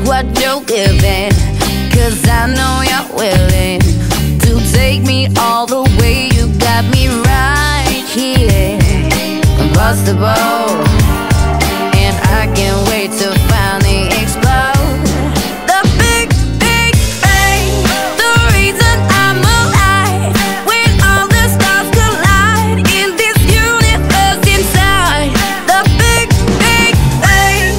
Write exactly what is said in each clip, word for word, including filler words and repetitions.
what you're giving, 'cause I know you're willing to take me all the way. You got me right here, combustible, and I can't wait to finally explode. The big, big bang, the reason I'm alive. When all the stars collide in this universe inside. The big, big bang,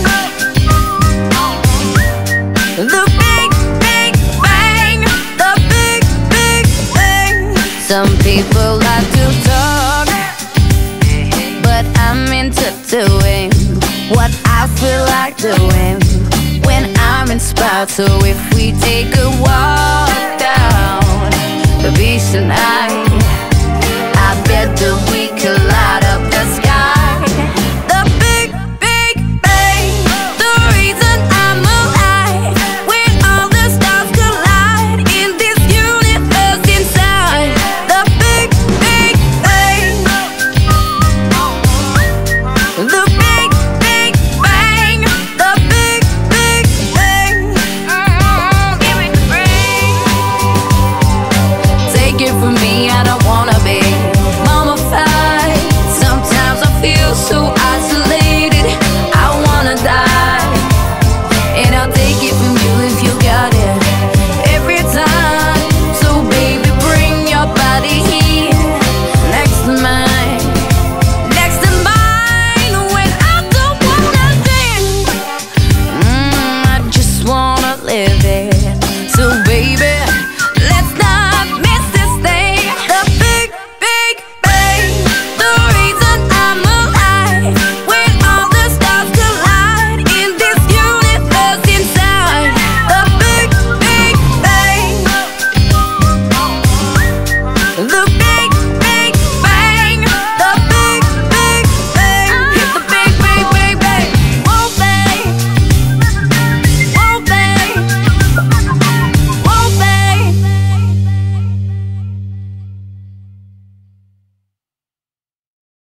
the big, big bang, the big, big bang. Some people like to talk, but I'm into doing what I feel like doing when I'm inspired. So if we take a walk down the beach tonight,